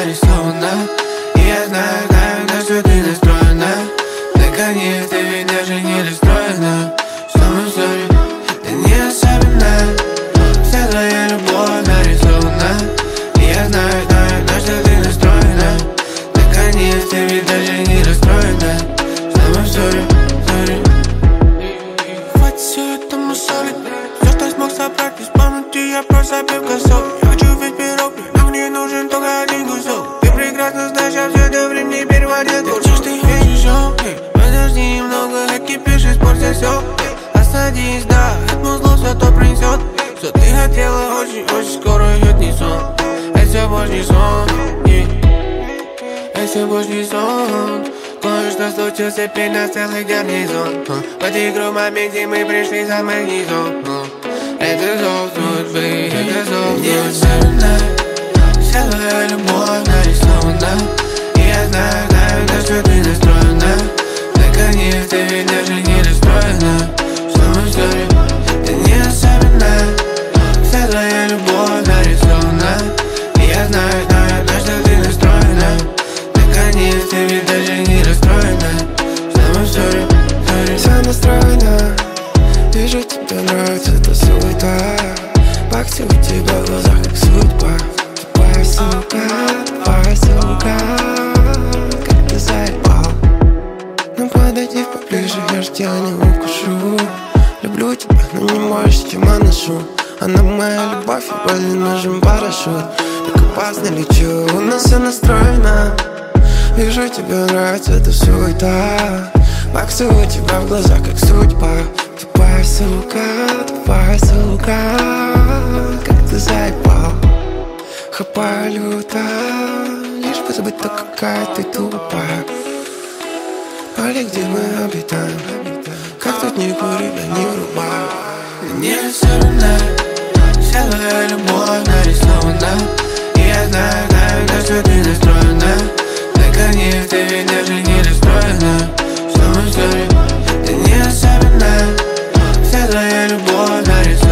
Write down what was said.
нарисована. И я знаю, на что ты настроена. Наконец, ты ведь даже не расстроена. Что мы ссорим, ты не особенная. Вся твоя любовь нарисована. И я знаю, на что ты настроена. Наконец, ты ведь даже не расстроена. Что мы ссорим. Хватит все это мусолить. Все, что смог собрать, исполнить, и я просто забил косок. Я хочу весь пирог, но мне нужен только один кусок. Ты прекрасно знаешь, я все это время не переводил. Ты хочешь, ты хочешь, подожди немного, кипишь, испортил все. Остановись, да, это зло все то принесет. Что ты хотела, очень скоро идет не сон. Это больше не сон, это больше не сон. Кое-что случилось, теперь нас целый гарнизон. В эту игру в моменте мы пришли за магнитом. Это зов судьбы, это зов судьбы. Не особенно, вся твоя любовь нарисована. И я знаю, на что ты настроена. Наконец, ты ведь даже не расстроена. Что мы ссорим, ты не особенно. Вся твоя любовь нарисована. И я знаю, на что ты настроена. Наконец, ты ведь даже не расстроена. Что мы ссорим. Вся настроена. Вижу, тебе нравится эта суета. Баксы у тебя в глазах, как судьба. Тупая сука, как ты заебал. Ну подойди поближе, я ж тебя не укушу. Люблю тебя, но не больше, чем я ношу. Она моя любовь, и возле нужен парашют. Так опасно лечу, у нас все настроено. Вижу, тебе нравится эта суета. Баксы у тебя в глазах, как судьба. Тупая сука, как ты заебал. Хапаю люто, лишь бы забыть то, какая ты тупая. Поле, где мы обитаем, как тут не кури, да не врубай. Не особенно, вся твоя любовь нарисована. И я знаю, на что ты настроена. Наконец, ты ведь даже не расстроена. Что мы ссорим, ты не особенно. Вся твоя любовь нарисована.